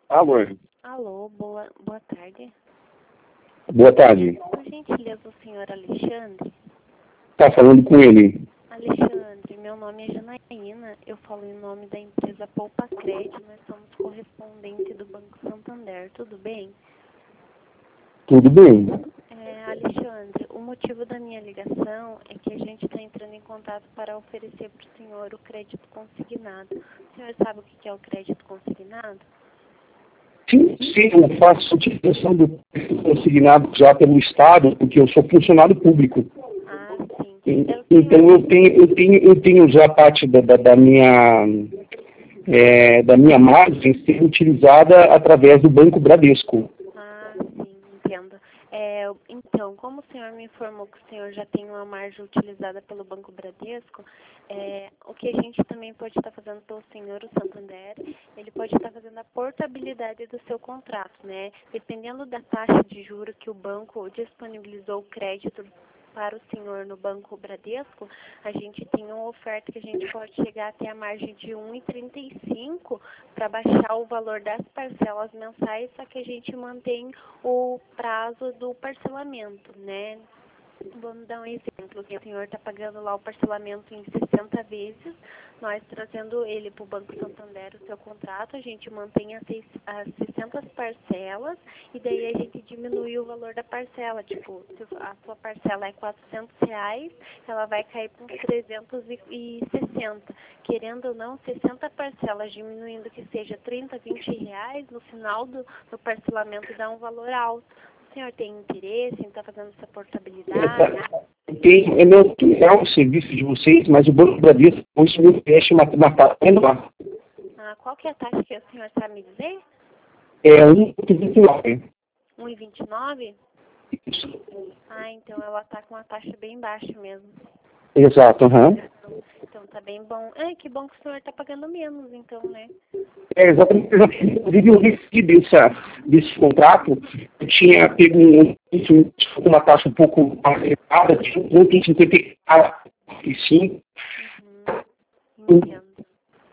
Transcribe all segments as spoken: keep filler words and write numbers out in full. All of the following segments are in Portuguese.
Alô. Alô, boa, boa tarde. Boa tarde. Por gentileza, o senhor Alexandre? Tá falando com ele. Alexandre, meu nome é Janaína, eu falo em nome da empresa Poupa Crédito, nós somos correspondente do Banco Santander, tudo bem? Tudo bem? É, Alexandre, o motivo da minha ligação é que a gente está entrando em contato para oferecer para o senhor o crédito consignado. O senhor sabe o que é o crédito consignado? Sim, sim, eu faço utilização do consignado já pelo Estado, porque eu sou funcionário público. Ah, sim. E- É o Então senhor... eu tenho, eu tenho, eu tenho já parte da, da, da minha é, da minha margem ser utilizada através do Banco Bradesco. Ah, sim, entendo. É, então, como o senhor me informou que o senhor já tem uma margem utilizada pelo Banco Bradesco, é, o que a gente também pode estar fazendo pelo senhor, o Santander, ele pode estar fazendo a portabilidade do seu contrato, né? Dependendo da taxa de juros que o banco disponibilizou o crédito para o senhor no Banco Bradesco, a gente tem uma oferta que a gente pode chegar até a margem de um vírgula trinta e cinco para baixar o valor das parcelas mensais, só que a gente mantém o prazo do parcelamento, né? Vamos dar um exemplo, que o senhor está pagando lá o parcelamento em sessenta vezes, nós trazendo ele para o Banco Santander, o seu contrato, a gente mantém as, seis, as sessenta parcelas e daí a gente diminui o valor da parcela, tipo, se a sua parcela é quatrocentos reais, ela vai cair para uns trezentos e sessenta. Querendo ou não, sessenta parcelas diminuindo que seja trinta, vinte reais, no final do, do parcelamento dá um valor alto. O senhor tem interesse em estar fazendo essa portabilidade? Tem, é meu é o serviço de vocês, mas o Banco Bradesco hoje me fecha uma, uma taxa menor. Ah, qual que é a taxa que o senhor sabe me dizer? É um vírgula vinte e nove. um vírgula vinte e nove? Isso. Ah, então ela está com uma taxa bem baixa mesmo. Exato, aham. Então tá bem bom. É, que bom que o senhor está pagando menos, então, né? É exatamente, inclusive eu recebi dessa, desse contrato, eu tinha pego um, um, uma taxa um pouco mais elevada, de um vírgula cinquenta e cinco. Uhum, entendo.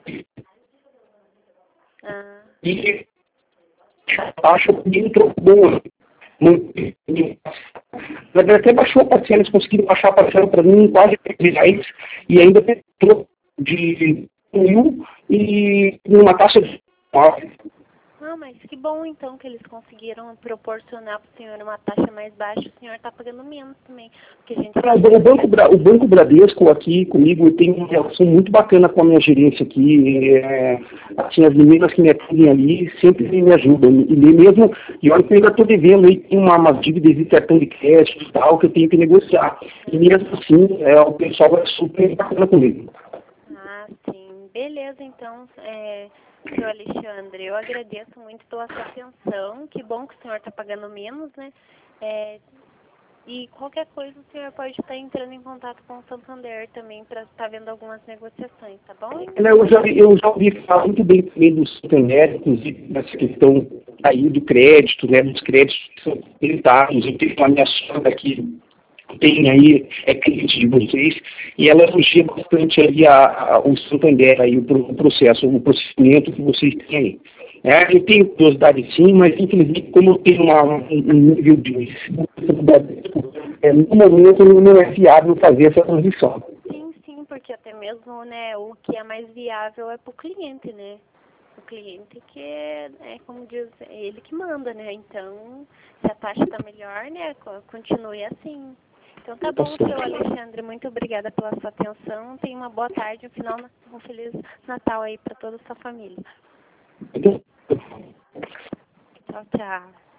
Ah, E a taxa entrou boa. Muito- Na verdade, até baixou a parcela, eles conseguiram baixar a parcela para mim em quase três reais e ainda entrou de mil e uma taxa de nove. ah, mas que bom então que eles conseguiram proporcionar para o senhor uma taxa mais baixa, o senhor está pagando menos também. Porque a gente Ah, O Banco, Bra- o Banco Bradesco aqui comigo tem uma relação muito bacana com a minha gerência aqui. É, assim, as meninas que me atendem ali sempre me ajudam. E mesmo, e olha que eu ainda estou devendo aí, tem uma, uma dívida de cartão de crédito e tal, que eu tenho que negociar. E mesmo assim, é, o pessoal é super bacana comigo. Ah, sim. Beleza, então, é, seu Alexandre, eu agradeço muito pela sua atenção. Que bom que o senhor está pagando menos, né? É, e qualquer coisa o senhor pode estar entrando em contato com o Santander também para estar vendo algumas negociações, tá bom? Eu já, eu já ouvi falar muito bem também do Santander, inclusive nessa questão aí do crédito, né, dos créditos que são facilitados. Eu tenho uma minha sogra que tem aí, é cliente de vocês, e ela elogia bastante aí a, a, o Santander, aí, o, pro- o processo, o procedimento que vocês têm aí. É, eu tenho curiosidade sim, mas infelizmente como eu tenho uma, um um nível de responsabilidade, é, no momento não é viável fazer essa transição. Sim, sim, porque até mesmo, né, o que é mais viável é para o cliente, né? O cliente que é, é, como diz, é ele que manda, né? Então, se a taxa está melhor, né, co- continue assim. Então tá Tá bom, seu certo. Alexandre, muito obrigada pela sua atenção. Tenha uma boa tarde, um final, um feliz Natal aí para toda a sua família. Então, Tchau, tchau.